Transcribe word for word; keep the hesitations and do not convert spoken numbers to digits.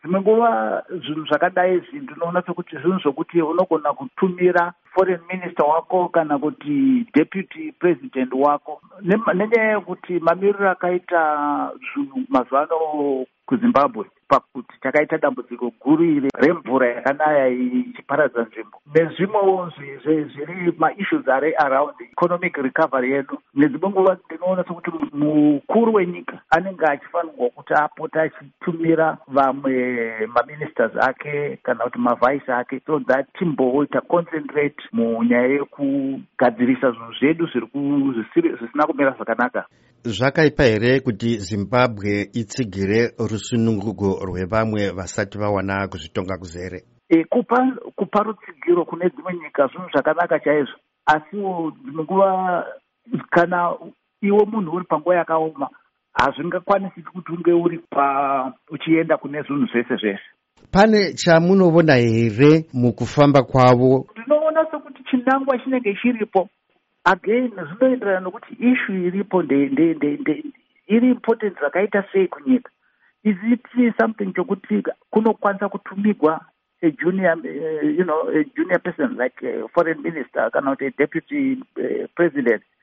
dzimwe nguva zvinhu zvakadai izvi ndinoona sekuti zvinhu zvokuti unogona kutumira foreign minister wako kana kuti deputy president wako, nenyaya yekuti mamiriro akaita zvinhu mazuva ano kuZimbabwe pakuti takaita dambudziko guru iri remvura yakanaya ichiparadza nzvimbo nezvimwewo zviri maissues ari around economic recovery yedu. Nedzimwe nguva ndinoona sekuti mukuru wenyika anenge achifanirwa kuti apota achitumira vamwe maministers ake kana kuti mavhaisi ake so that timboita concentrate munyaya yekugadzirisa zvinhu zvedu zvisina kumira zvakanaka. Zvakaipa here kuti Zimbabwe itsigire rusununguko rwevamwe vasati vawana kuzvitonga kuzere? E, kupa, kupa rutsigiro kune dzimwe nyika zvinhu zvakanaka chaizvo, asiwo dzimwe nguva kana iwe munhu uri panguva yakaoma hazvingakwanisi kuti unge uri pa uchienda kune zvinhu zvese zvese. Pane chamunoona here mukufamba kwavo? Ndinoona sekuti chinangwa chinenge chiripo. Again, zvinoenderana nokuti issue iripo ndende ndende iri important zvakaita sei kunyika. Is it something chokuti kunokwanisa kutumigwa a junior uh, you know a junior person like a foreign minister kana kuti a deputy uh, president